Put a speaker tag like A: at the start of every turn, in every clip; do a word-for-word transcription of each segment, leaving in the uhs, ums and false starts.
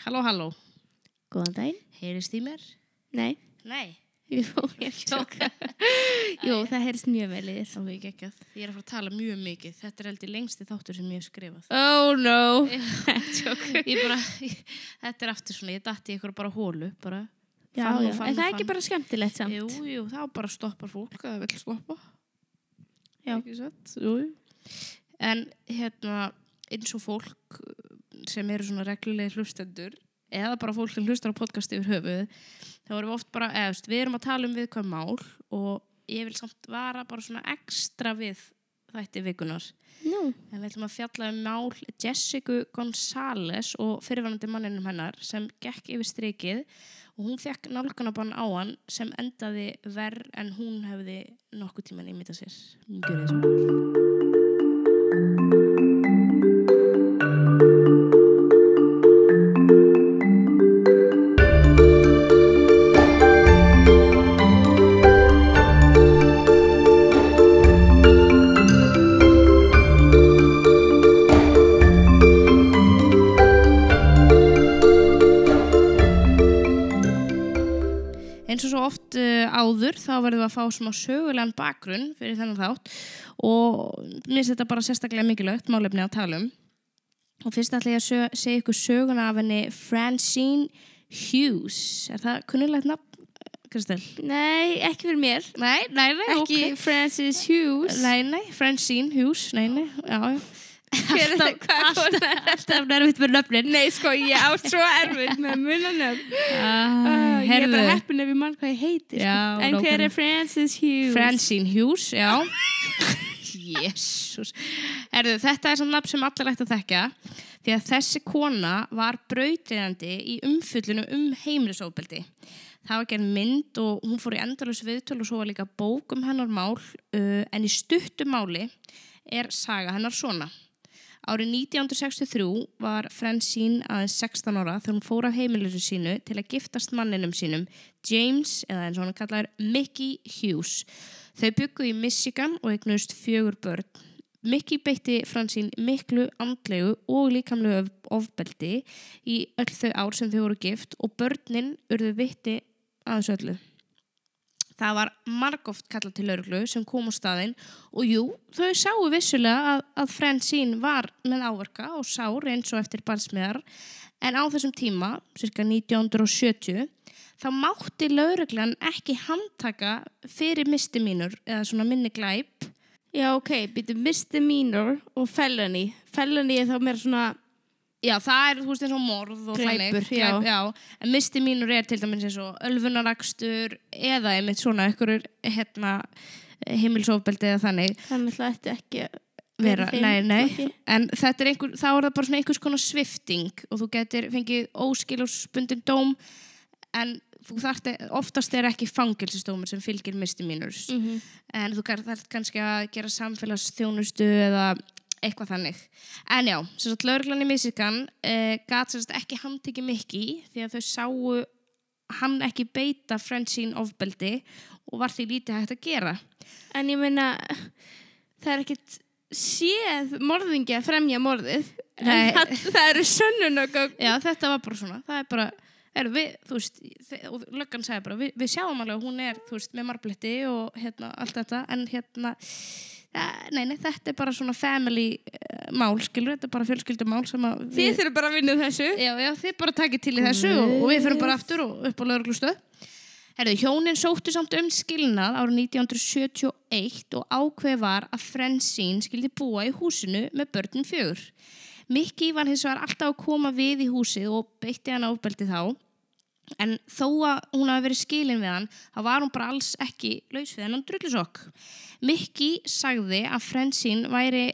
A: Halló, halló.
B: Góðan daginn.
A: Heyrist í mér?
B: Nei.
A: Nei.
B: Jú, ég tjóka. Jú, það heyrist mjög vel í þér.
A: Þá veit ég ekki að ég er að fara að tala mjög mikið. Þetta er heldur lengsti þáttur sem ég hef skrifað.
B: Oh no.
A: Tjóka. Ég bara, ég, þetta er aftur svona, ég datti ykkur bara hólu, bara.
B: Já,
A: fann og
B: já.
A: fann
B: En
A: og
B: það er
A: fann.
B: ekki bara skemmtilegt samt.
A: Jú, jú, þá bara stoppar fólk að það vill stoppa.
B: Já.
A: Ekki satt? Jú, jú. En hérna, eins og fólk sem eru svona reglulegi hlustendur, eða bara fólk sem hlustar á podcast yfir höfuð, þá erum við oft bara, eða við erum að tala um viðkvæm mál og ég vil samt vara bara svona ekstra við þætti vikunar.
B: Nú.
A: En við ætlum að fjalla um mál Jessica González og fyrirvænandi manninum hennar sem gekk yfir strikið og hún fekk nálganabann á hann sem endaði verr en hún hefði nokkuð tíman ímyndað sér. Gjörið svo vel. Eins og svo oft uh, áður þá verðum við að fá smá sögulegan bakgrunn fyrir þennan þátt og mér finnst þetta bara sérstaklega mikilvægt málefni að tala um. Og fyrst ætla ég að sög, segja ykkur söguna af henni Francine Hughes. Er það kunnulegt nafn, Kristel?
B: Nei, ekki fyrir mér.
A: Nei, nei, nei.
B: Ekki
A: okay.
B: Frances Hughes.
A: Nei, nei, Francine Hughes. Nei, nei, já, já.
B: Hver er það? Hvað er það?
A: Alltaf nervitt með nöfnin.
B: Nei, sko, ég á svo erfitt með munanöfn.
A: Uh,
B: Ég er bara heppin ef ég mann hvað ég heiti. Sko.
A: Já,
B: en hver
A: nákvæmlega.
B: er Frances Hughes?
A: Francine Hughes, já. Jésús. Erðu, þetta er svona nafn sem allir ætti að þekkja því að þessi kona var brautryðjandi í umfjöllunum um heimilisofbeldi. Það var gerð mynd og hún fór í endalaus viðtöl og svo var líka bók um hennar mál uh, en í stuttu máli er saga hennar svona. Árið nítján hundruð sextíu og þrjú var Francine aðeins sextán ára þegar hún fór af heimilinu sínu til að giftast manninum sínum, James, eða eins og hann kallar Mickey Hughes. Þau bjuggu í Michigan og eignuðust fjögur börn. Mickey beitti Francine miklu andlegu og líkamlegu ofbeldi í öll þau ár sem þau voru gift og börnin urðu vitni að þessu öllu. Það var margoft kallað til lögreglu sem kom á staðinn og jú, þau sáu vissulega að, að Francine var með áverka og sár eins og eftir barsmiðar en á þessum tíma, cirka nítján hundruð sjötíu, þá mátti lögreglan ekki handtaka fyrir misdemeanor eða svona minni glæp.
B: Já, ok, býtu misdemeanor og felony. Felony er þá meira svona...
A: Já, það er, þú veist, eins og morð og
B: Glæpur,
A: þannig.
B: já.
A: Glæp, já. En misdemeanor er til dæmis eins og ölvunarakstur eða einmitt svona einhverjur hérna, heimilisofbeldi eða þannig.
B: Þannig að þetta ekki...
A: Vera,
B: þeim
A: nei, nei.
B: flokki.
A: En þetta er einhver, þá er það bara svona einhvers konar svifting og þú getur fengið óskilorðsbundinn dóm en þú þarft, oftast er ekki fangelsisdómur sem fylgir misdemeanors.
B: Mm-hmm.
A: En þú þarft kannski að gera samfélagsþjónustu eða eitthvað þannig. En já, sem sagt lögreglan í Michigan eh, gat sem sagt ekki handtekið Mickey því að þau sáu hann ekki beita Francine ofbeldi og var því lítið hægt að gera.
B: En ég meina, það er ekkit séð morðingi að fremja morðið.
A: Nei.
B: En það, það eru sönnunargögn.
A: Já, þetta var bara svona. Það er bara, er við, þú veist, og löggan sagði bara, við, við sjáum alveg að hún er, þú veist, með marbletti og hérna allt þetta, en hérna, ja, nei, nei, þetta er bara svona family uh, mál, skilur, þetta er bara fjölskyldumál sem að við...
B: Þið þurfum bara að vinna þessu.
A: Já, já, þið bara takið til í þessu og, og við fyrir bara aftur og upp á lögreglustöð. Herðu, hjónin sóttu samt um skilnað árið nítján hundruð sjötíu og eitt og ákveð var að Francine skildi búa í húsinu með börnin fjögur. Mickey var hins vegar alltaf að koma við í húsið og beitti hann ofbeldi þá. En þó að hún hafi verið skilin við hann, þá var hún bara alls ekki laus við hennan drullusokk. Mickey sagði að Francine væri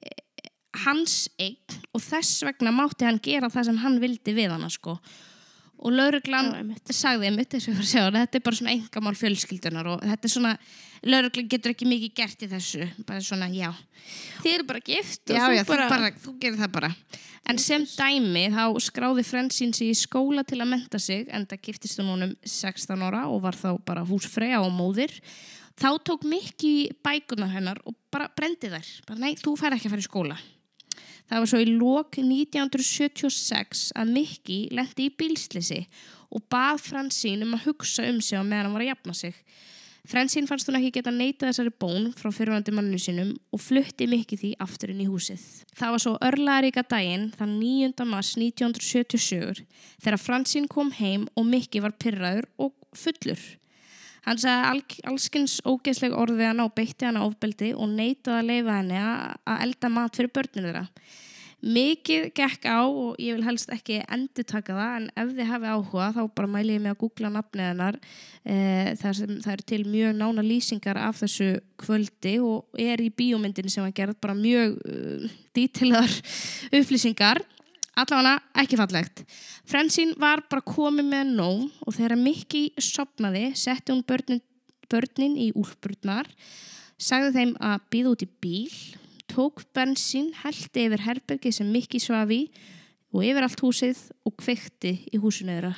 A: hans eign og þess vegna mátti hann gera það sem hann vildi við hana, sko. Og lögreglan sagði einmitt, þess að segja, þetta er bara svona einkamál fjölskyldunar og þetta er svona, lögreglan getur ekki mikið gert í þessu, bara svona, já.
B: Þið eru bara gift og
A: Já,
B: þú
A: já,
B: bara...
A: þú, bara, þú gerir það bara. En sem dæmi þá skráði Francine sig í skóla til að mennta sig, enda giftist hún honum sextán ára og var þá bara húsfreyja og móðir. Þá tók Mickey bækurnar hennar og bara brendi þær. Bara, nei, þú fær ekki að fara í skóla. Það var svo í lok nítján hundruð sjötíu og sex að Mickey lenti í bílslisi og bað Francine um að hugsa um sig á meðan hann var að jafna sig. Francine fannst hún ekki geta neitað þessari bón frá fyrrverandi manninu sínum og flutti Mickey því aftur inn í húsið. Það var svo örlagaríka daginn þann níunda mars nítján hundruð sjötíu og sjö þegar Francine kom heim og Mickey var pirraður og fullur. Hann sagði allskins ógeðsleg orð við hana og beitti hana ofbeldi og neitaði að leyfa henni að elda mat fyrir börninu þeirra. Mikið gekk á og ég vil helst ekki endurtaka það, en ef þið hafi áhuga þá bara mæli ég mig að googla nafnið hennar. E, það, sem, það er til mjög nána lýsingar af þessu kvöldi og er í bíómyndinni sem var gerð bara mjög uh, dítilegar upplýsingar. Allavega ekki fallegt. Francine var bara komið með nóg og þegar Mickey sofnaði setti hún börnin, börnin í úlpurnar, sagði þeim að bíða út í bíl, tók bensín, hellti yfir herbergið sem Mickey svaf í og yfir allt húsið og kveikti í húsinu þeirra.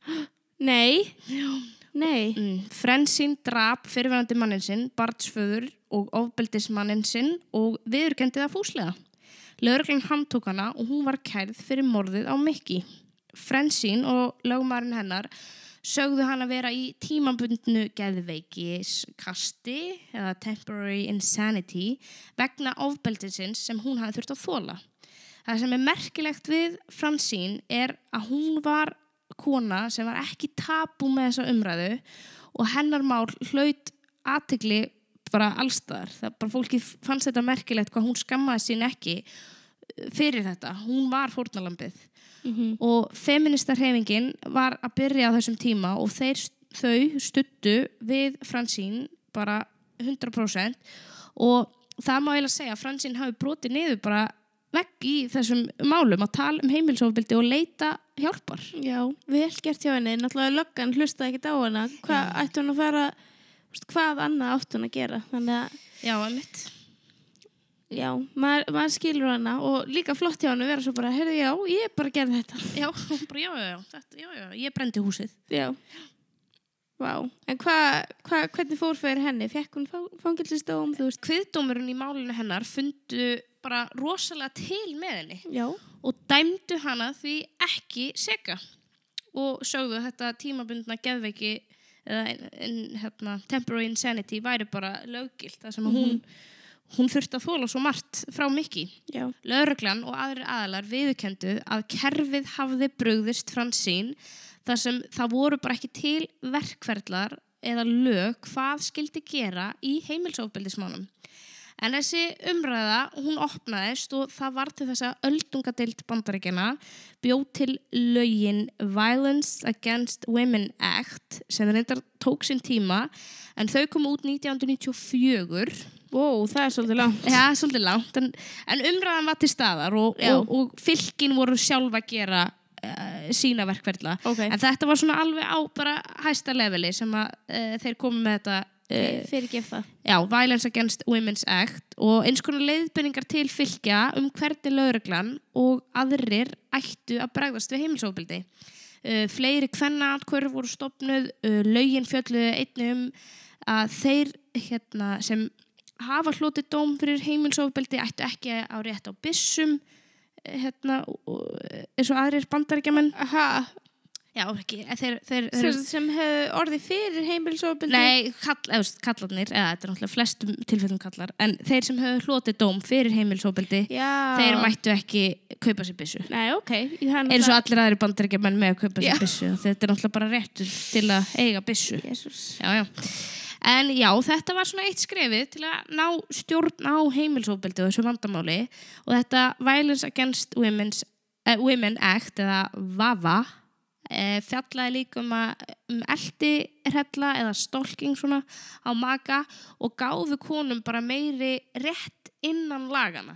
B: Nei, nei.
A: Mm. Francine drap fyrrverandi manninn sinn, barnsföður og ofbeldismanninn sinn og viðurkenndi það fúslega. Lögreglan handtók hana og hún var kærð fyrir morðið á Mickey. Francine og lögmaðurinn hennar sögðu hana vera í tímabundnu geðveikiskasti eða temporary insanity vegna ofbeldisins sem hún hafði þurft að þola. Það sem er merkilegt við Francine er að hún var kona sem var ekki tabú með þessa umræðu og hennar mál hlaut athygli bara allstaðar. Það bara fólki fannst þetta merkilegt hvað hún skammaði sín ekki fyrir þetta. Hún var fórnarlambið. Mm-hmm. Og feministarhreyfingin var að byrja á þessum tíma og þeir, þau stuttu við Francine bara hundrað prósent og það má eiginlega segja að Francine hafi brotið niður bara vegg í þessum málum að tala um heimilisofbeldi og leita hjálpar.
B: Já, vel gert hjá henni. Náttúrulega löggan hlustaði ekki á hana. Hvað ætti hún að fara, hvað annað átti hún að gera? Þannig að
A: já, einmitt.
B: Já, maður, maður skilur hana og líka flott hjá hann að vera svo bara, heyrðu, já, ég bara gerði þetta.
A: Já, bara, já, já, þetta, já, já, ég brendi húsið.
B: Já. Vá, en hvað, hva, hvernig fór fyrir henni? Fekk hún fangelsisdóm, þú veist?
A: Kviðdómurinn í málinu hennar fundu bara rosalega til með henni.
B: Já.
A: Og dæmdu hana því ekki seka. Og sögðu að þetta tímabundna geðveiki eða en, hérna, temporary insanity væri bara löggilt, það sem að hún mm-hmm. Hún þurfti að þola svo margt frá Mickey.
B: Já.
A: Lögreglan og aðrir aðilar viðurkenndu að kerfið hafði brugðist Francine þar sem það voru bara ekki til verkferlar eða lög hvað skildi gera í heimilisofbeldismálum. En þessi umræða, hún opnaðist og það var til þess að öldungadeild Bandaríkjanna bjóð til lögin Violence Against Women Act sem reyndar tók sinn tíma en þau kom út nítján hundruð níutíu og fjögur.
B: Wow, það er svolítið langt.
A: Já, svolítið langt, en, en umræðan var til staðar og, og, og fylkin voru sjálf að gera uh, sína verkferla.
B: Okay.
A: En þetta var svona alveg á bara hæsta leveli sem að uh, þeir komu með þetta
B: uh, fyrirgef það.
A: Já, Violence Against Women's Act og eins konar leiðbeiningar til fylkja um hvernig lögreglan og aðrir ættu að bregðast við heimilisofbeldi. Uh, fleiri kvennaatkvörur voru stofnuð, uh, lögin fjölluðu einnig um að þeir hérna, sem hafa hlotið dóm fyrir heimilisofbeldi ættu ekki á rétt á byssum hérna, eins og aðrir bandaríkjamenn.
B: Aha.
A: Já, ekki. Þeir, þeir,
B: þeir, sem, sem hefur orðið fyrir heimilisofbeldi?
A: Nei, kall, eða, kallarnir, eða þetta er náttúrulega flestum tilfellum kallar, en þeir sem hefur hlotið dóm fyrir heimilisofbeldi, þeir mættu ekki kaupa sér byssu.
B: Nei, ok.
A: Eins og allir aðrir bandaríkjamenn með að kaupa sér byssu. Þetta er náttúrulega bara réttur til að eiga byssu.
B: Jesus.
A: Já, já. En já, þetta var svona eitt skrefið til að ná stjórn á heimilisofbeldi og þessu vandamáli og þetta Violence Against Women's, uh, Women Act eða VAWA uh, fjallaði líka um, að, um eldihrella eða stalking svona á maka og gáfu konum bara meiri rétt innan lagana.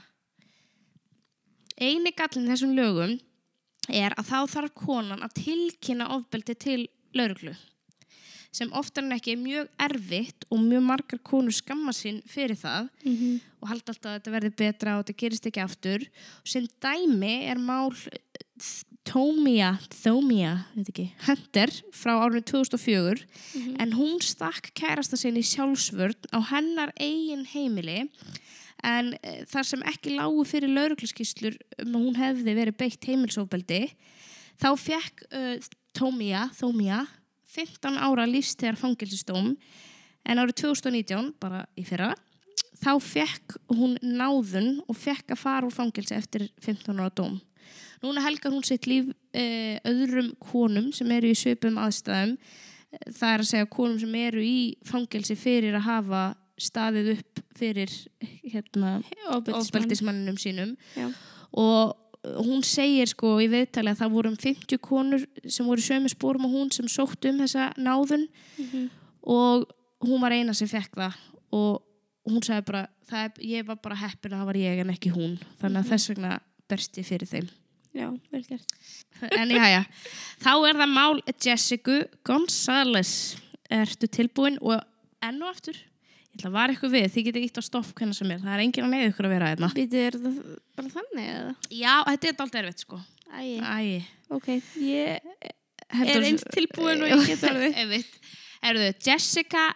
A: Eini gallinn þessum lögum er að þá þarf konan að tilkynna ofbeldi til lögreglu. Sem oftar en ekki er mjög erfitt og mjög margar konur skamma sín fyrir það
B: mm-hmm.
A: og halda alltaf að þetta verði betra og þetta gerist ekki aftur. Og sem dæmi er mál Tomia, Thomia, veit ekki, Hunter frá árinu tvö þúsund og fjögur mm-hmm. en hún stakk kærasta sinni í sjálfsvörn á hennar eigin heimili en uh, þar sem ekki lágu fyrir lögregluskýrslur um að hún hefði verið beitt heimilisofbeldi, þá fekk uh, Tómía, Tómía fimmtán ára lífstíðar fangelsisdóm, en árið tvö þúsund og nítján, bara í fyrra, þá fekk hún náðun og fekk að fara úr fangelsi eftir fimmtán ára dóm. Núna helgar hún sitt líf uh, öðrum konum sem eru í svipum aðstæðum. Það er að segja konum sem eru í fangelsi fyrir að hafa staðið upp fyrir hérna, ofbeldismanninum sínum. Já. Og hún segir sko í viðtali að það voru um fimmtíu konur sem voru sömu sporum og hún sem sóttu um þessa náðun mm-hmm. og hún var eina sem fekk það og hún sagði bara, það er, ég var bara heppin að það var ég en ekki hún. Þannig að mm-hmm. þess vegna berst ég fyrir þeim.
B: Já, vel gert.
A: En já, já. Þá er það mál Jessica González. Ertu tilbúin? Og enn og aftur, ég ætla að vara ykkur við. Þið getið ítt á stopp hvernig sem er. Það er enginn að neyða ykkur að vera hérna.
B: Býtu, er það bara þannig eða?
A: Já, þetta er alltaf erfitt, sko.
B: Æi.
A: Æi.
B: Ok, ég er eins tilbúin og ég get orðið.
A: Einmitt. Erðu, Jessica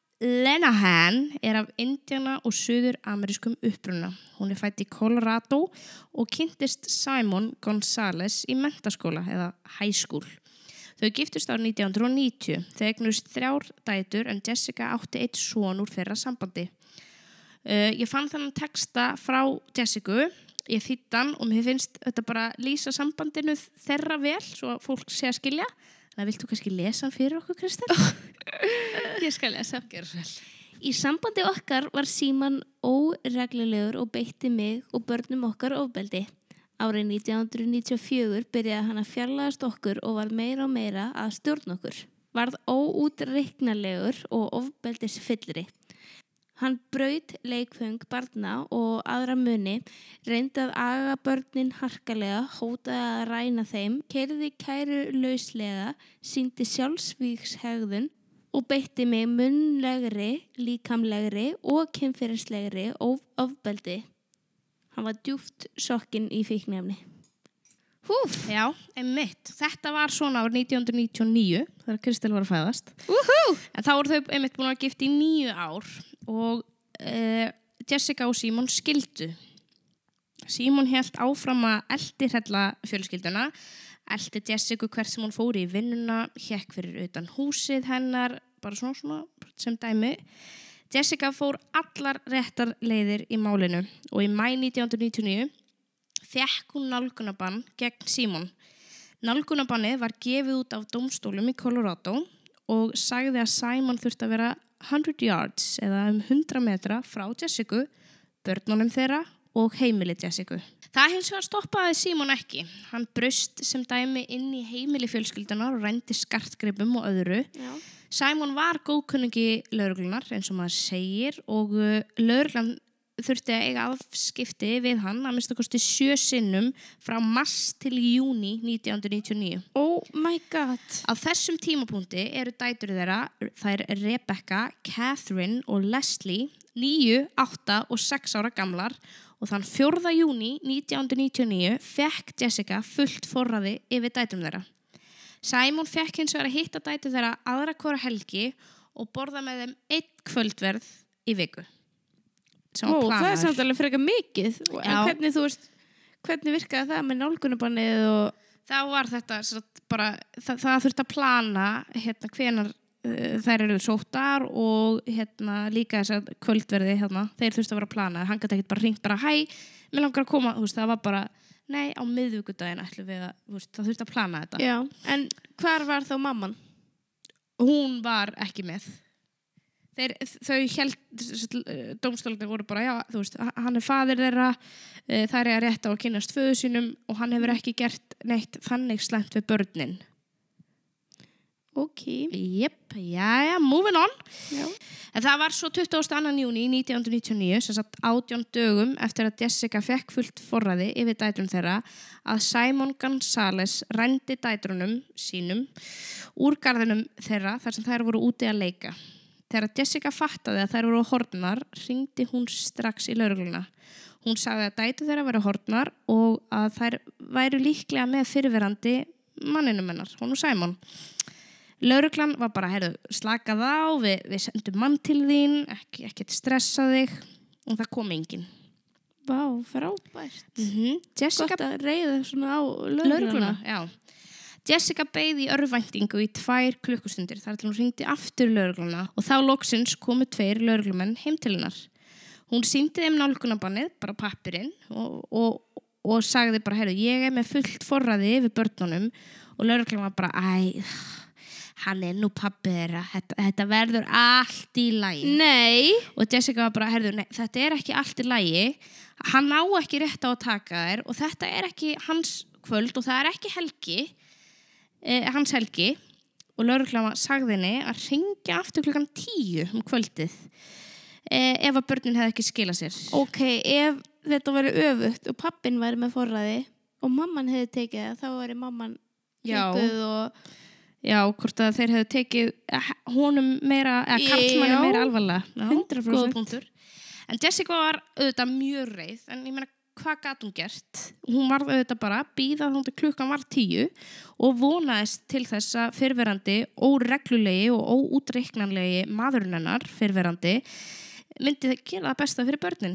A: Lenahan er af Indiana og suður-amerískum uppruna. Hún er fædd í Colorado og kynntist Simon González í menntaskóla eða high school. Þau giftust árið nítján hundruð níutíu. Þau eignust þrjár dætur en Jessica átti einn son úr þeirra sambandi. Uh, ég fann þannig texta frá Jessica, ég þýddi hann og mér finnst þetta bara lýsa sambandinu þeirra vel svo að fólk sé að skilja. Þannig að viltu kannski lesa hann fyrir okkur, Kristel?
B: Ég skal lesa.
A: Gerðu svo vel.
B: Í sambandi okkar var Símon óreglulegur og beitti mig og börnum okkar ofbeldi. Árið nítján hundruð níutíu og fjögur byrjaði hann að fjarlægast okkur og var meira og meira að stjórna okkur. Varð óútreiknanlegur og ofbeldisfyllri. Hann braut leikföng barna og aðra muni, reyndi að aga börnin harkalega, hótaði að ræna þeim, keyrði kæru lauslega, sýndi sjálfsvígshegðun og beitti mig munnlegri, líkamlegri og kynferðislegri ofbeldi. Hann var djúpt sokkinn í fíkniefni.
A: Húf, já, einmitt. Þetta var svona árið nítján hundruð níutíu og níu, þegar Kristel var að fæðast.
B: Úhú!
A: En þá voru þau einmitt búin að gift í níu ár og uh, Jessica og Símon skildu. Símon hélt áfram að eldihrella fjölskylduna, eldi Jessica hvert sem hún fór í vinnuna, hékk fyrir utan húsið hennar, bara svona, svona sem dæmi. Jessica fór allar réttar leiðir í málinu og í maí nítján hundruð níutíu og níu fekk hún nálgunabann gegn Símon. Nálgunabannið var gefið út af dómstólum í Colorado og sagði að Símon þurfti að vera hundred yards eða um hundrað metra frá Jessica, börnunum þeirra og heimili Jessica. Það hins vegar stoppaði Símon ekki. Hann braust sem dæmi inn í heimili fjölskyldunar og rændi skartgripum og öðru. Já. Símon var góðkunningi lögreglunar eins og maður segir og lögreglan þurfti að eiga afskipti við hann að minnsta kosti sjö sinnum frá mars til júní nítján hundruð níutíu og níu.
B: Oh my god.
A: Á þessum tímapunkti eru dætur þeirra, þær Rebecca, Catherine og Leslie, níu, átta og sex ára gamlar og þann fjórða júní nítján hundruð níutíu og níu fekk Jessica fullt forræði yfir dætum þeirra. Símon fekk hins vegar að hitta dætur þeirra aðra hvora helgi og borða með þeim einn kvöldverð í viku.
B: Ó, það er samt alveg frekar mikið. En
A: Já.
B: hvernig, þú veist, hvernig virkaði það með nálgunarbannið og...
A: Það var þetta, satt, bara, það, það þurfti að plana hérna, hvenar uh, þær eru sóttar og hérna, líka þess að kvöldverði, hérna, þeir þurfti að vera að plana. Hann gæti ekkert bara hringt bara, hæ, mér langar að koma. Þú veist, það var bara, nei, á miðvikudaginn ætlum við að, þú veist, það þurfti að plana þetta.
B: Já, en hvar var þá mamman?
A: Hún var ekki með. Þeir, þau held, dómstólarnir voru bara, já, þú veist, hann er faðir þeirra, það er að rétta á að kynnast föður sínum og hann hefur ekki gert neitt þannig slæmt við börnin.
B: Ok.
A: Jep, já, já, moving on.
B: Já.
A: En það var svo tuttugasta og annan júní nítján hundruð níutíu og níu, sem sagt átján dögum eftir að Jessica fekk fullt forræði yfir dætrum þeirra, að Simon González rændi dætrunum sínum úr garðinum þeirra þar sem þær voru úti að leika. Þegar Jessica fattaði að þær voru horfnar, hringdi hún strax í lögregluna. Hún sagði að dætur þeirra væru horfnar og að þær væru líklega með fyrirverandi manninum hennar, hún og Simon. Lögreglan var bara, heyrðu, slakað á, við, við sendum mann til þín, ekki, ekki stressa þig. og það kom enginn.
B: Vá, frábært.
A: Mm-hmm. Jessica...
B: Gott að reyða svona á lögregluna.
A: Lögregluna, já. Jessica beið í örvæntingu í tvær klukkustundir þar til hún hringdi aftur lögregluna og þá loksins komu tveir lögreglumenn heim til hennar. Hún sýndi þeim nálgunarbannið, bara pappirinn og, og, og sagði bara, heyrðu, ég er með fullt forræði yfir börnunum og lögreglan var bara, æ, hann er nú pabbi þeirra, þetta, þetta verður allt í lagi.
B: Nei.
A: Og Jessica var bara, heyrðu, nei, þetta er ekki allt í lagi, hann á ekki rétt á að taka þér og þetta er ekki hans kvöld og það er ekki helgi, eh, hans helgi og lögreglan sagði henni að hringja aftur klukkan tíu um kvöldið eh, ef að börnin hefði ekki skilað sér.
B: Ok, ef þetta væri öfugt og pappin væri með forræði og mamman hefði tekið það, þá væri mamman ykkuð og...
A: Já, hvort að þeir hefðu tekið honum meira, eða karlmanni meira alvarlega. Já,
B: hundrað prósent.
A: Góða punktur. En Jessica var auðvitað mjög reið, en ég meina, hvað gat hún gert? Hún var auðvitað bara bíða þótt klukkan var tíu og vonaðist til þess að fyrrverandi, óreglulegi og óútreiknanlegi maðurinn hennar, fyrrverandi, myndi það gera það besta fyrir börnin.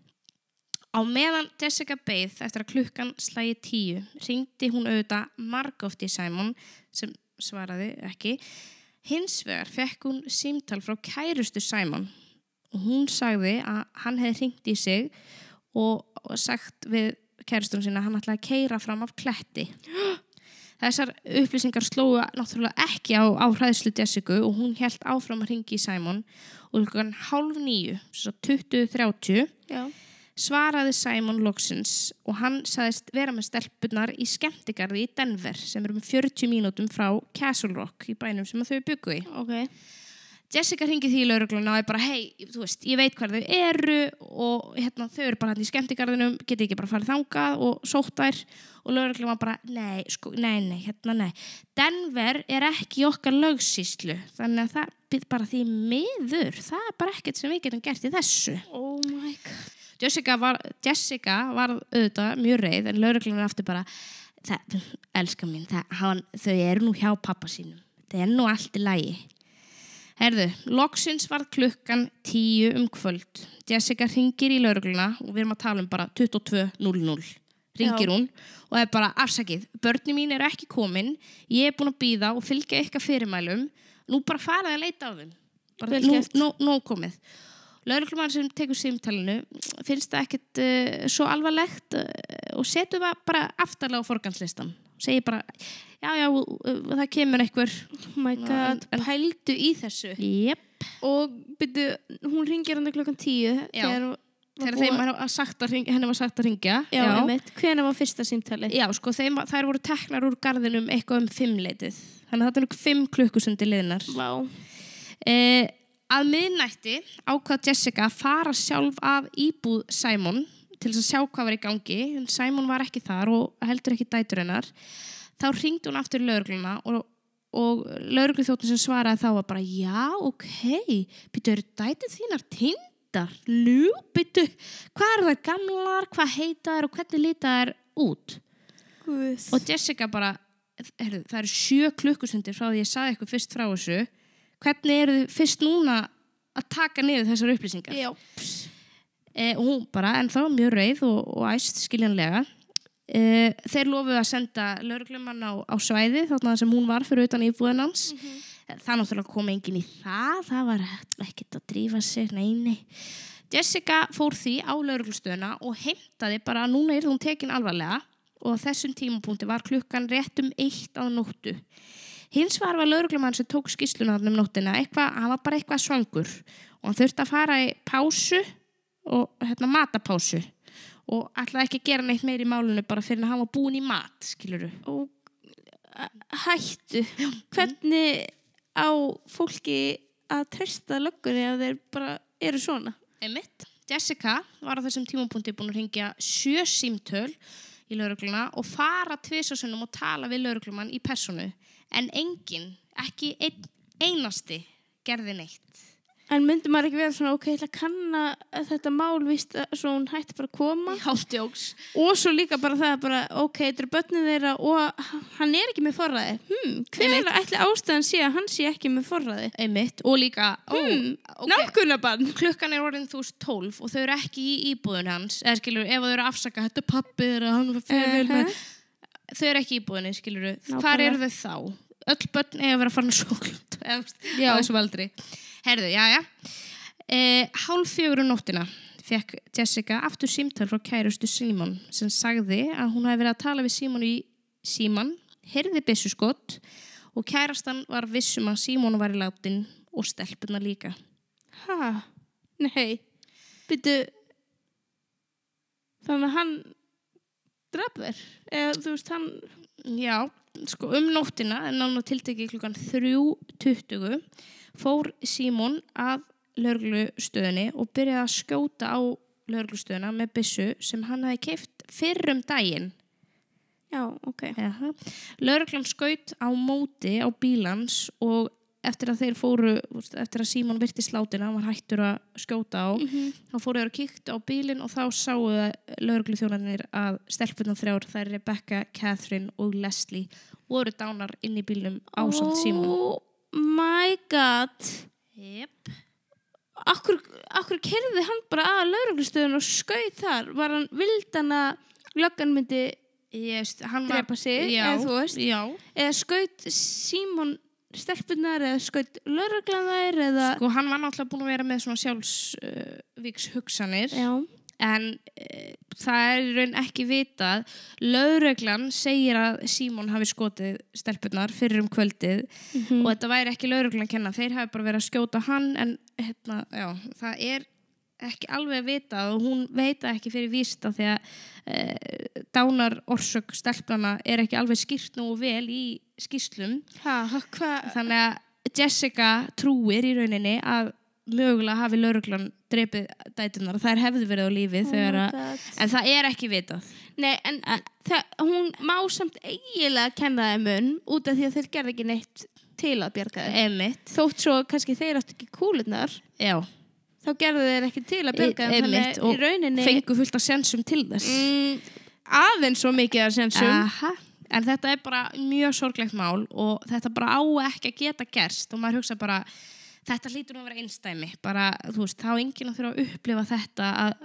A: Á meðan Jessica beið eftir að klukkan slægi tíu, hringdi hún auðvitað margoft í Simon, sem svaraði ekki. Hins vegar fekk hún símtal frá kærustu Simon og hún sagði að hann hefði hringt í sig og, og sagt við kærustunum sína að hann ætlaði að keyra fram af kletti. Þessar upplýsingar slógu náttúrulega ekki á, á hræðslu Jessica og hún hélt áfram að hringi í Simon og klukkan hálf níu, svo tuttugu þrjátíu,
B: Já.
A: svaraði Simon loksins og hann sagðist vera með stelpunar í skemmtigarði í Denver sem eru um fjörutíu mínútum frá Castle Rock í bænum sem þau byggu í.
B: Ok.
A: Jessica hringi því í lögregluna og er bara, hei, þú veist, ég veit hvað þau eru og hérna, þau eru bara hérna í skemmtigarðinum, geti ekki bara farið þangað og sótt þær og lögregluna var bara, nei, sko, nei, nei, hérna, nei. Denver er ekki í okkar lögsýslu, þannig að það byrð bara því miður, það er bara ekkert sem við getum gert í þessu.
B: Oh my god.
A: Jessica var, Jessica var auðvitað mjög reið en lögregluna aftur bara, það, elska mín, það, hann, þau eru nú hjá pappa sínum, það er nú allt í lagi. Herðu, loksins var klukkan tíu um kvöld. Jessica hringir í lögregluna og við erum að tala um bara tuttugu og tvö núll núll. Hringir hún og er bara afsakið. Börnin mín eru ekki komin. Ég er búin að bíða og fylgja ykkar fyrirmælum. Nú bara farið að leita á þeim. Bara nú, nú, nú komið. Lögreglumann sem tekur símtalinu finnst það ekkert uh, svo alvarlegt uh, og setur það bara aftarlega á forgangslistan. Segir bara, já, já, það kemur einhver.
B: Oh my god, en, pældu í þessu.
A: Jep.
B: Og byrju, hún ringir hann klukkan tíu.
A: Já, þegar þeim var sagt að ringja, henni var sagt að ringja.
B: Já, já. Einmitt. Hvenær var fyrsta símtali?
A: Já, sko, þeim, þær voru teknar úr garðinum eitthvað um fimmleitið. Þannig að þetta er nú fimm klukkusundi liðnar.
B: Vá.
A: Eh, að miðnætti ákvað Jessica að fara sjálf að íbúð Simon til þess að sjá hvað var í gangi, en Simon var ekki þar og heldur ekki dætur hennar. Þá hringdi hún aftur lögregluna og, og lögregluþjónninn sem svaraði þá var bara, já, ok, býttu, eru dætur þínar tindar? Lú, býttu, hvað eru þær gamlar, hvað heita þær og hvernig líta þær út?
B: Guð. Og
A: Jessica bara, heru, það eru sjö klukkusundir frá því ég sagði eitthvað fyrst frá þessu, hvernig eru þið fyrst núna að taka niður þessar upplýsingar?
B: Já,
A: Eh, og hún bara ennþá mjög reið og, og æst skiljanlega. Eh, þeir lofuðu að senda lögreglumann á, á svæði þarna sem hún var fyrir utan íbúðin hans. Mm-hmm. Það náttúrulega kom enginn í það, það var ekkert að drífa sig, nei, nei. Jessica fór því á lögreglustöðuna og heimtaði bara að núna er hún tekin alvarlega og á þessum tímapunkti var klukkan rétt um eitt á nóttu. Hins var var lögreglumann sem tók skýrsluna um nóttina, eitthvað, hann var bara eitthvað svangur og hann þurfti að fara í pásu og hérna matapásu og ætlaði ekki að gera neitt meir í málunum bara fyrir að hann var búin í mat, skilurðu.
B: Og hættu, hvernig á fólki að treysta löggunni ef þeir bara eru svona?
A: Einmitt. Jessica var á þessum tímapunkti búin að hringja sjö símtöl í lögregluna og fara tvisvarsinnum og tala við lögreglumann í persónu en enginn, ekki ein, einasti gerði neitt.
B: En myndi maður ekki vera svona, ok, ég ætla að kanna þetta mál, víst, svo hún hætti bara að koma.
A: Hátjóks.
B: Og svo líka bara það, bara, ok, þetta er börnin þeirra og hann er ekki með forræði. Hmm, hver ætli ástæðan sé að hann sé ekki með forræði?
A: Einmitt. Og líka, ó,
B: Hmm,
A: okay.
B: nálgunarbann.
A: Klukkan er orðin þú veist tólf og þau eru ekki í íbúðun hans. Eða skilur, ef þau eru að afsaka, þetta er pabbi þeirra, hann var fyrir vel með. Þau eru ekki í íbúðunni, skilur. Hvar eru þau þá? Öll börn eiga að vera farin að sjóklund á þessum aldri. Herðu, já, já. E, hálf fjögur um nóttina fekk Jessica aftur símtal frá kærustu Símon sem sagði að hún hafi verið að tala við Símon í síman, heyrði byssuskot og kærastan var vissum að Símon var í látin og stelpuna líka.
B: Ha? Nei. Býtu, þannig að hann draf þér? Eða, þú veist, hann...
A: Já, sko um nóttina, en nána tiltekið klukkan þrjú tuttugu fór Símon að lögreglustöðinni og byrjaði að skjóta á lögreglustöðina með byssu sem hann hafi keypt fyrr um daginn.
B: Já, ok.
A: Jaha. Lögreglan skaut á móti á bílans og eftir að þeir fóru, eftir að Símon virti slátina, hann var hættur að skjóta á,
B: Mm-hmm.
A: þá fóru þeir að kíktu á bílinn og þá sáu lögregluþjónarnir að stelpurnar þrjár, það er Rebecca, Catherine og Leslie, voru dánar inn í bílnum ásamt Símon.
B: Oh my god.
A: Jep.
B: Akkur, akkur keyrði hann bara að lögreglustöðun og skaut þar? Var hann vildan að löggan myndi
A: Yes, hann var,
B: drepa sig?
A: já,
B: Eða þú veist?
A: Já.
B: Eða skaut Símon stelpunar eða skaut lögreglan þær eða...
A: Sko, hann var náttúrulega búin að vera með svona sjálfsvíks uh, hugsanir.
B: Já.
A: En uh, það er í raun ekki vitað. Lögreglan segir að Símon hafi skotið stelpunar fyrir um kvöldið
B: Mm-hmm.
A: og þetta væri ekki lögreglan að kenna. Þeir hafi bara verið að skjóta hann en hérna, já, það er ekki alveg að vitað og hún veit það ekki fyrir vísta því að uh, dánar orsök stelpnana er ekki alveg skýrt nú vel í skýrslum.
B: Ha, hvað?
A: Þannig að Jessica trúir í rauninni að mögulega hafi lögreglan drepið dæturnar og þær hefðu verið á lífi
B: Oh
A: þegar
B: my
A: að,
B: God.
A: en það er ekki vitað.
B: Nei, en það, hún má samt eiginlega kenna þeim mun út af því að þeir gerði ekki neitt til að bjarga þeim.
A: Einmitt.
B: Þótt svo kannski þeir áttu ekki kúlurnar,
A: Já,
B: þá gerðu þeir ekki til að bjarga þeim.
A: einmitt
B: Þannig
A: og
B: í rauninni
A: fengu fullt að sensum til þess.
B: mm, aðeins svo mikið að sensum.
A: Aha. En þetta er bara mjög sorglegt mál og þetta bara á ekki að geta gerst og maður hugsa bara, þetta hlýtur nú að vera einstæmi. Bara, þú veist, þá enginn að þurfa að upplifa þetta að,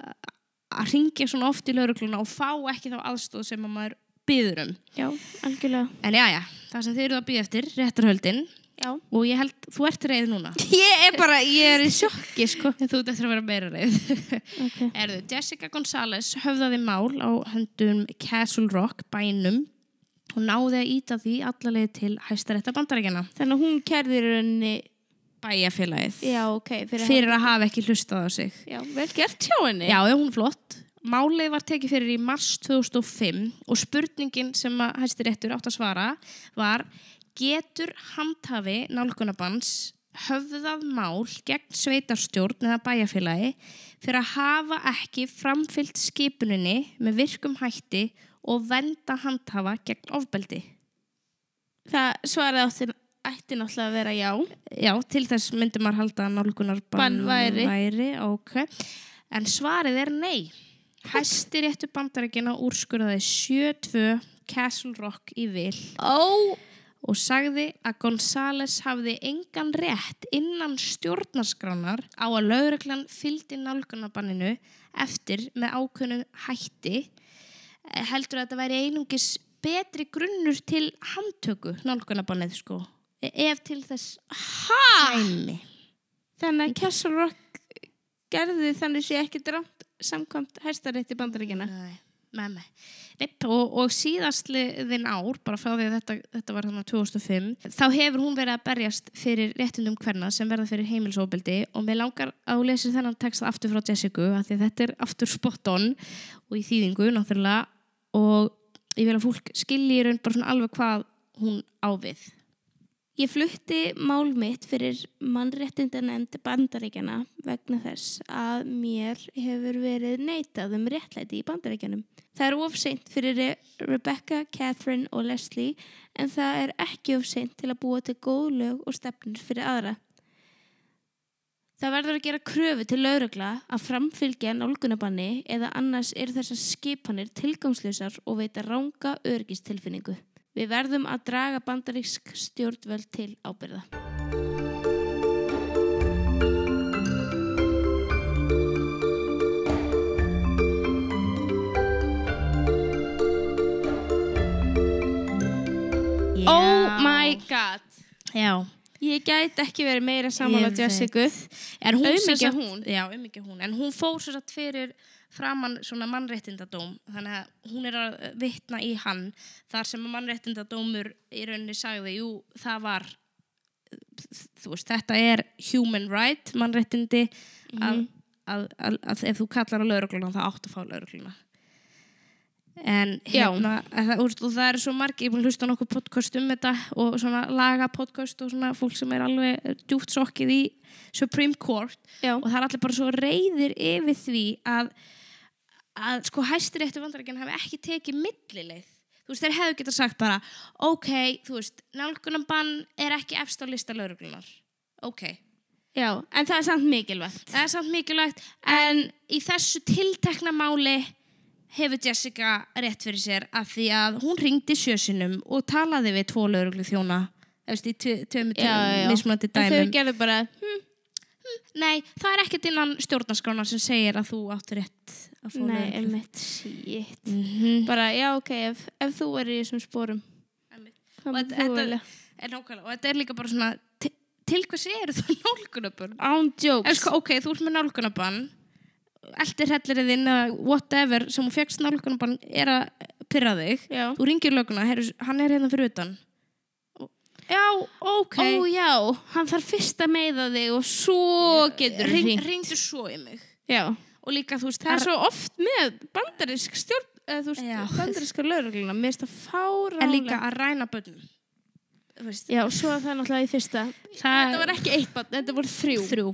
A: að ringja svona oft í lögregluna og fá ekki þá aðstóð sem að maður biður um.
B: Já, algjörlega.
A: En já, já, það sem þið eru að bíða eftir, réttarhöldin
B: Já.
A: og ég held, þú ert reið núna.
B: Ég er bara, ég er í sjokki, sko.
A: Þú ert eftir að vera meira reið.
B: Okay.
A: Erðu, Jessica González höfðaði mál á höndum Castle Rock bænum og náði að íta því allalegið til Hæstaréttar Bandaríkjanna.
B: Þannig að hún kærði í rauninni,
A: Bæjarfélagið.
B: já, ok, fyrir,
A: Fyrir að hafa ekki hlustað á sig.
B: Já, vel gert hjá henni.
A: Já, já, hún er flott. Málið var tekið fyrir í mars tvö þúsund og fimm og spurningin sem að Hæstiréttur átt að svara var: getur handhafi nálgunarbanns höfðað mál gegn sveitarstjórn eða bæjarfélagi fyrir að hafa ekki framfylgt skipuninni með virkum hætti og vernda handhafa gegn ofbeldi?
B: Það svaraði átti, ætti náttúrulega að vera já.
A: Já, til þess myndi maður halda að nálgunarbann
B: Bann væri.
A: væri okay. En svarið er nei. Hæstiréttur Bandaríkjanna úrskurðaði sjö tvö Castle Rock í vil
B: Ó,
A: og sagði að González hafði engan rétt innan stjórnarskránar á að lögreglan fylgdi nálgunarbanninu eftir með ákveðnum hætti. Heldur að þetta væri einungis betri grunnur til handtöku nálgunarbannið, sko, ef til þess
B: ha?
A: hæmi.
B: Þannig að Castle Rock gerði þannig sé ekki drátt samkvæmt Hæstarétti Bandaríkjanna.
A: Nei, með mig. Nepp, og, og síðastliðin ár, bara frá því að þetta, þetta var þannig tvö þúsund og fimm, þá hefur hún verið að berjast fyrir réttindum kvenna sem verða fyrir heimilisofbeldi og mér langar að þú lesir þennan text aftur frá Jessica, af því að þetta er aftur spot on og í þýðingu náttúrulega og ég vil að fólk skilji í raun bara svona alveg hvað hún á við.
B: Ég flutti mál mitt fyrir mannréttindanefnd Bandaríkjanna vegna þess að mér hefur verið neitað um réttlæti í Bandaríkjanum. Það er of seint fyrir Re Rebecca, Catherine og Leslie en það er ekki of seint til að búa til góð lög og stefnur fyrir aðra. Það verður að gera kröfu til lögregla að framfylgja nálgunabanni eða annars eru þessar skipanir tilgangslausar og veita ranga öryggistilfinningu. Við verðum að draga bandarísk stjórnvöld til ábyrgða.
A: Yeah.
B: Oh my god.
A: Já.
B: Ég gæti ekki verið meira sammála Jessica.
A: En hún
B: Auðmýkja
A: sagt,
B: hún.
A: Já, auðmýkja hún. En hún fór svo satt fyrir framan svona mannréttindadóm. Þannig að hún er að vitna í hann. Þar sem mannréttindadómur í rauninni sagði, jú, það var, þú veist, þetta er human right, mannréttindi, mm-hmm. að, að, að, að ef þú kallar á lögregluna, það átt að fá lögregluna. En hérna, það, og það eru svo margir, ég búin að hlusta á nokkuð podcast um þetta og svona laga podcast og svona fólk sem er alveg djúpt sokkið í Supreme Court. Já. Og það er allir bara svo reiðir yfir því að, að sko Hæstiréttur Bandaríkjanna hafi ekki tekið millileið. Þú veist, þeir hefðu getað sagt bara, ok, þú veist, nálgunarbann er ekki efst á lista lögreglunar. Ok.
B: Já, en það er samt mikilvægt.
A: Það er samt mikilvægt, en í þessu tiltekna máli hefur Jessica rétt fyrir sér af því að hún hringdi sjösinum og talaði við tvo lögreglu þjóna eftir í tveimur mismunandi dæmum.
B: En þau gerðu bara, hm,
A: hm, nei, það er ekkert innan stjórnarskrána sem segir að þú áttu rétt að fá lögreglu.
B: Nei, einmitt, shit.
A: Mm-hmm.
B: Bara, já, ok, ef, ef þú er í þessum sporum.
A: Og þetta er, er nákvæmlega, og þetta er líka bara svona, til, til hvers eru þú nálgunarbann?
B: Án jokes.
A: Sko, ok, þú ert með nálgunarbann, eldir helliriðinn eða whatever sem þú fékkst nálgunarbann er að pyrra þig. Já. Þú ringir löguna, hann er hérna fyrir utan. Já, ok.
B: Ó já, hann þarf fyrst að meiða þig og svo getur
A: Ring,
B: hringt.
A: Ringdu svo í mig.
B: Já.
A: Og líka þú veist,
B: það er svo oft með bandarísk stjórn, eða þú veist, bandaríska lögregluna, mér finnst það fáránlega.
A: En líka að ræna börnum.
B: Já, svo er það náttúrulega í fyrsta. Það... Þetta var ekki eitt barn, þetta voru þrjú.
A: Þrjú.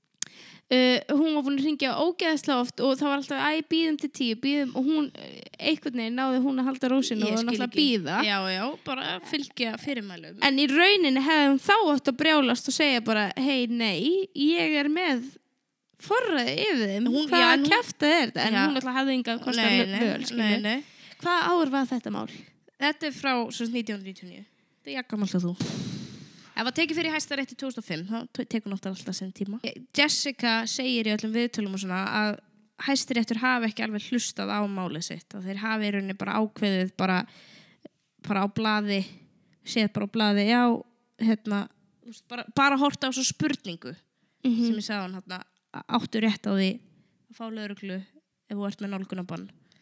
B: Uh, hún var búin að hringja ógeðslega oft og það var alltaf æ, bíðum til tíu bíðum og hún, einhvern veginn náði hún að halda rósinu og náttúrulega bíða.
A: Já, já, bara fylgja fyrirmælum.
B: En í rauninni hefði hún þá átt að brjálast og segja bara, hei, nei, ég er með forræði yfir þeim. Hún, Hvað að kjafta er þetta? En já. Hún alltaf hafði enga kostar lög.
A: Nei, nei.
B: Hvað ár var þetta mál?
A: Þetta er frá nítján hundruð níutíu og níu. Þetta er jakkamalt að þú. Ef það tekið fyrir Hæstarétti tvö þúsund og fimm, þá tekur náttúrulega alltaf sem tíma. Jessica segir í öllum viðtölum og svona að Hæstaréttur hafi ekki alveg hlustað á málið sitt. Að þeir hafi í rauninni bara ákveðið bara, bara á blaði, séð bara á blaði, já, hérna, bara, bara horta á svo spurningu mm-hmm. sem ég sagði hann, hérna, áttu rétt á því að fá lögreglu ef þú ert með nálgunarbann.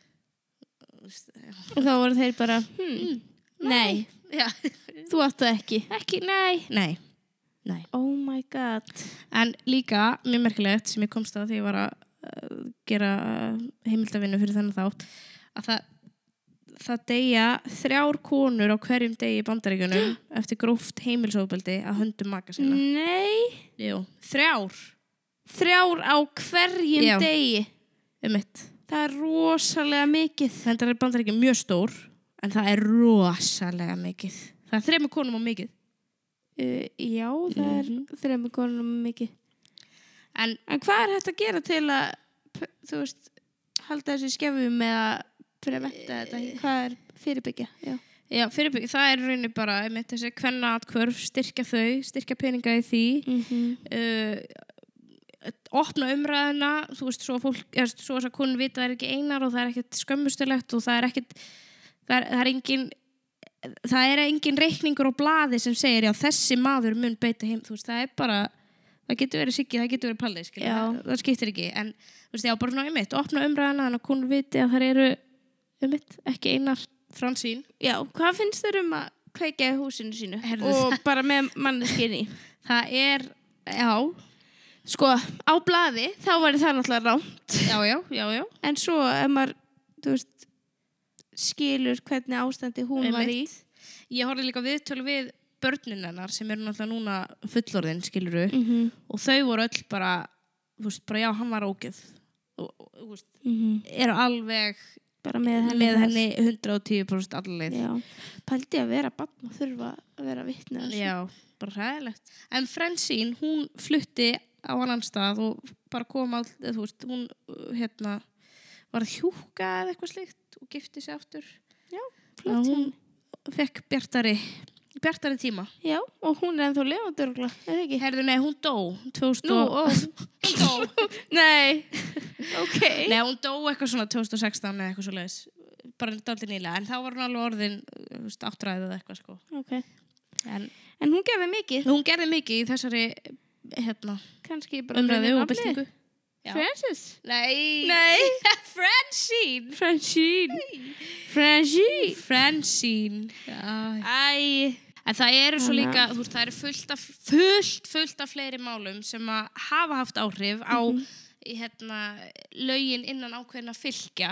B: Og þá voru þeir bara, hmm, nei.
A: Já.
B: Þú áttu ekki?
A: Ekki, nei. Nei. Nei.
B: Oh my god.
A: En líka, mjög merkilegt sem ég komst að því ég var að uh, gera uh, heimildavinnu fyrir þennan þátt, að það, það deyja þrjár konur á hverjum degi í Bandaríkjunum eftir gróft heimilisofbeldi að höndum maka sinna.
B: Nei.
A: Jú, þrjár.
B: Þrjár á hverjum
A: Já.
B: Degi?
A: Um mitt.
B: Það er rosalega mikið.
A: Þetta er Bandaríkjun mjög stór. En það er rosalega mikið. Það er þremur konum á mikið.
B: Uh, já, það mm-hmm. er þremur konum á mikið.
A: En,
B: en hvað er hægt að gera til að, þú veist, halda þessu skefum með að preventa þetta? Hvað er fyrirbyggja? Já,
A: já fyrirbyggja. Það er rauninni bara, með þessi kvennaatkvörf, styrkja þau, styrkja peninga í því. Mm-hmm. Uh, opna umræðina, þú veist, svo fólk, svo þess að konur vita það er ekki einar og það er ekkert skömmustulegt og það er ekkert Það er, það er engin það er engin reikningur á blaði sem segir já þessi maður mun beita heim þú veist það er bara það getur verið Siggi það getur verið Palli það, það skiptir ekki en þú veist já bara svona einmitt opna umræðina þannig að konur viti að það eru einmitt ekki einar Fransín.
B: Já hvað finnst þér um að kveikja í húsinu sínu Herðu og það? Bara með manneskinn í
A: það er já
B: sko á blaði þá var það náttúrulega ránt
A: já já já já
B: en svo ef maður þú veist skilur hvernig ástandi hún var í.
A: Ég horfði líka viðtölu við börnin hennar sem eru náttúrulega núna fullorðin, skiluru,
B: mm-hmm.
A: og þau voru öll bara, þú veist, bara já, hann var ógeð og, og þú veist,
B: mm-hmm.
A: eru alveg
B: bara með henni,
A: með henni hundrað og tíu prósent allir.
B: Já, pældi að vera barn og þurfa að vera vitni að þessu.
A: Já, bara hræðilegt. En Francine, hún flutti á annan stað og bara kom all, þú veist, hún hérna var hjúka eða eitthvað slíkt og gifti sig aftur.
B: Já, flott.
A: Hún fekk bjartari bjartari tíma.
B: Já, og hún er ennþá lifandi örugglega, eða ekki?
A: Herðu, nei, hún dó tvö þúsund
B: Nú,
A: og...
B: ó.
A: Hún dó.
B: Nei, ok.
A: Nei, hún dó eitthvað svona tvö þúsund og sextán eða eitthvað svo leiðis. Bara dálítið nýlega, en þá var hún alveg orðin áttræðið eða eitthvað, sko.
B: Ok.
A: En,
B: En hún gerði mikið.
A: hún gerði mikið í þessari, hérna,
B: Kannski bara
A: umræðu
B: með
A: og
B: nafnið.
A: byltingu. Já.
B: Frances.
A: Nei.
B: Nei.
A: Francine.
B: Francine. Francine.
A: Francine. Já.
B: Æ.
A: En það eru svo
B: Hanna.
A: líka, þú veist, það eru fullt af, fullt, fullt af fleiri málum sem að hafa haft áhrif á hérna, lögin innan ákveðna fylkja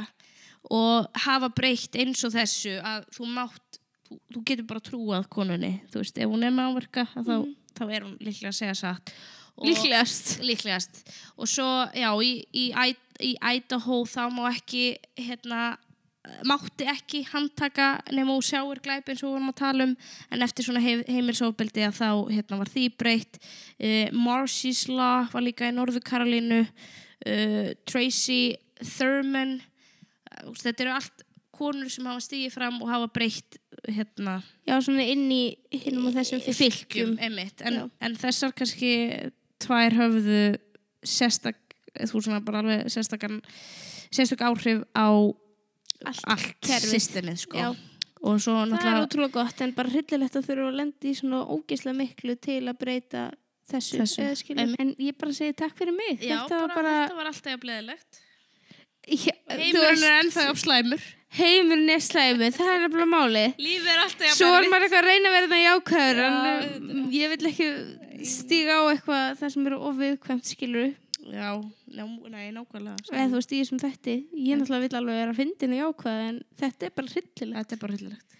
A: og hafa breytt eins og þessu að þú mátt, þú, þú getur bara trúað konunni, þú veist, ef hún er með áverka þá, þá er hún líklega að segja satt. Og,
B: Líklegast.
A: Líklegast. Og svo, já, í, í, í Idaho þá má ekki, hérna, mátti ekki handtaka nema og sjáir glæp eins og við vorum að tala um en eftir svona heim, heimilisofbeldi að þá hérna, var því breytt uh, Marcy's Law var líka í Norður Karolínu uh, Tracy Thurman uh, þetta eru allt konur sem hafa stigið fram og hafa breytt hérna
B: Já, svona inn í hinum og þessum fylgjum.
A: einmitt, en, en þessar kannski tvær höfðu sérstak, þú svona bara alveg sérstakann sérstak áhrif á allt, allt systemið sko.
B: Já.
A: Og svo
B: Það er
A: náttúrulega
B: ótrúlega gott en bara hryllilegt að þurfa að lenda í svona ógeðslega miklu til að breyta þessu,
A: Þessu.
B: eða skilur. En ég bara segi takk fyrir mig.
A: já,
B: Þetta
A: bara,
B: var bara
A: þetta var alltaf jafnleðilegt
B: Já, þú
A: heimurinn
B: veist,
A: er ennþá jafn slæmur
B: heimurinn er slæmur, það er nefnilega máli.
A: lífið er alltaf jafn
B: Svo er
A: erfitt.
B: maður eitthvað að reyna að vera það jákvæður
A: Já,
B: en um, ég vil ekki stíga á eitthvað það sem eru ofviðkvæmt skilur.
A: já, ná, nei, nákvæmlega
B: Eða þú veist, ég sem þetta ég náttúrulega vil alveg vera að fyndin og jákvæð en þetta er bara hryllilegt.
A: þetta er bara hryllilegt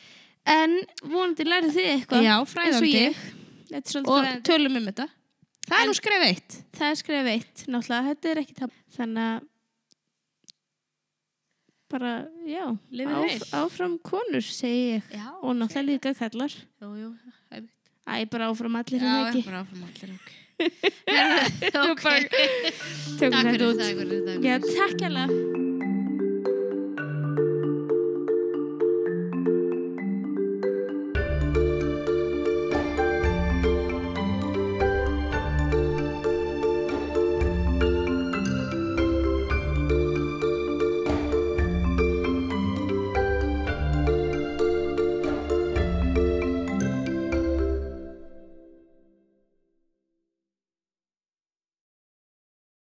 B: En vonandi lærið þið eitthvað
A: já,
B: eins og
A: fræðandi
B: ég. Þetta er svolítið
A: og
B: fræðandi.
A: tölum um þetta það
B: En-
A: er nú skref eitt
B: Það er skref eitt, náttúrulega, þetta er ekki tap. Þannig að bara, já,
A: Lifið heil.
B: áfram konur, segi ég.
A: já,
B: Og náttúrulega líka kallar.
A: jú, jú, einmitt.
B: Æ, bara áfram allir
A: já,
B: en
A: já,
B: ekki.
A: bara áfram allir ok Herðu, ok
B: Tökum
A: takk
B: þetta
A: fyrir
B: út.
A: það, takk fyrir það
B: Já, takk hérlega.